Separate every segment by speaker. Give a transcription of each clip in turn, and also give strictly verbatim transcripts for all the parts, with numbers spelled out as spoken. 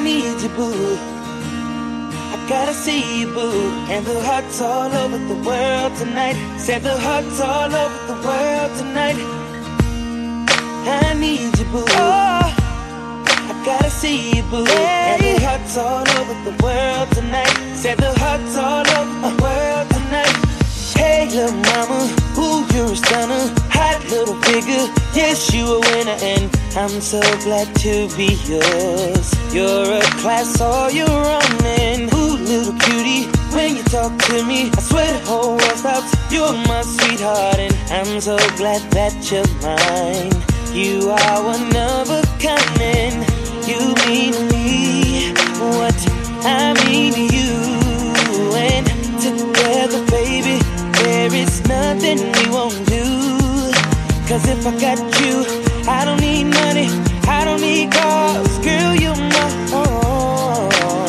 Speaker 1: need you, boo. I gotta see you, boo. And the hearts all over the world tonight. Said the hearts all over the world tonight. I need you, boo. Oh, I gotta see you, boo. Hey. And the hearts all over the world tonight. Said the hearts all over the world tonight. Hey, little mama, ooh, you're a stunner. Hot little figure, yes, you a winner. And I'm so glad to be yours. You're a class all your own. And ooh, little cutie, when you talk to me, I swear the whole world stops. You're my sweetheart, and I'm so glad that you're mine. You are one of a kind, and you mean to me what I mean to you. And together, baby, there is nothing we won't do. Cause if I got you, I don't need money, I don't need cars. Girl, you're my own.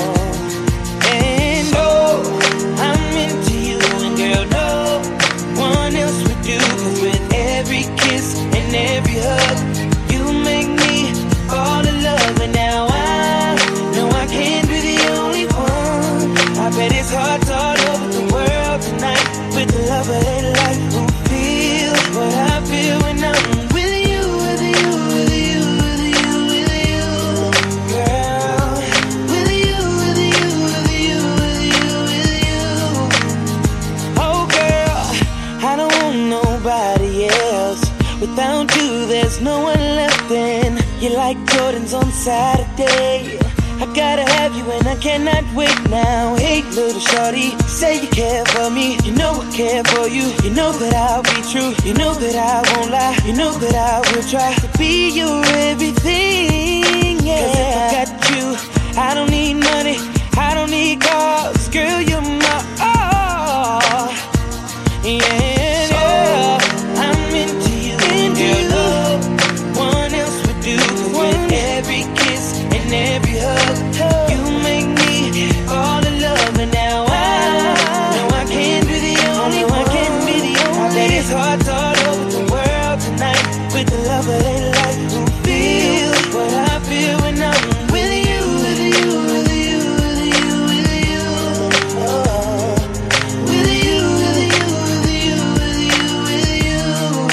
Speaker 1: And oh, I'm into you, and girl, no one else would do. Cause with every kiss and every hug, you make me fall in love. And now I know I can't be the only one. I bet it's hearts all over the world tonight. With the love of their life, who feel what I feel when I'm with you, with you, with you, with you, with you, girl. With you, with you, with you, with you, with you. Oh girl, I don't want nobody else. Without you, there's no one left. And you're like Jordans on Saturday. I gotta have you and I cannot wait now. Hey, little shorty, say you care for me. You know I care for you. You know that I'll be true. You know that I won't lie. You know that I will try to be your everything, yeah. Cause if I got you, I don't need money, I don't need cars. Girl, you're my all, yeah, yeah. I'm into you, and girl, no one else would do. Cause with every kiss and every hug, you make me fall in love. And now I know I can't be the only one. I can't be the only. I bet it's hearts all over the world tonight. With the love of their life, who feel what I feel when I'm with you, with you, with you, with you, with you. Oh, with you, with you, with you, with you, with you.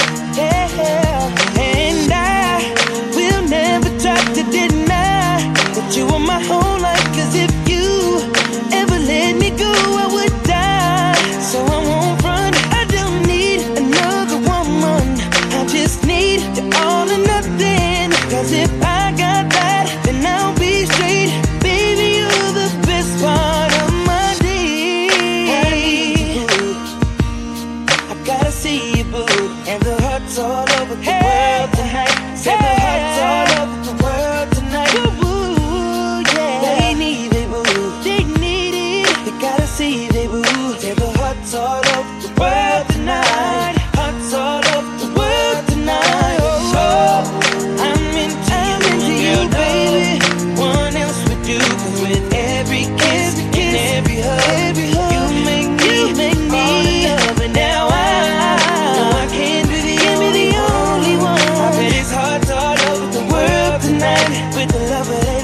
Speaker 1: Yeah, and I will never try to deny that you are my whole life. Cause if you ever let me go, I would die. So I won't run, I don't need another woman. I just need you all or nothing. Cause if I got that, then I'll be straight. Baby, you're the best part of my day. I gotta see you, boo. And the hearts all over the hey, world tonight. Say hey, the hearts all over the world tonight. Woo, woo, yeah. They need it, boo. They need it. They gotta see it, boo. Say the hearts all over the world tonight. Hearts all over the world tonight. Oh, oh, I'm into I'm you, into you, baby. No one else would do. Cause with every kiss, every kiss and every hug, every hug, you make me, you make me fall in love. And now I know I can't be the, can't only, be the only one. I bet it's hearts all over the world tonight. With the love of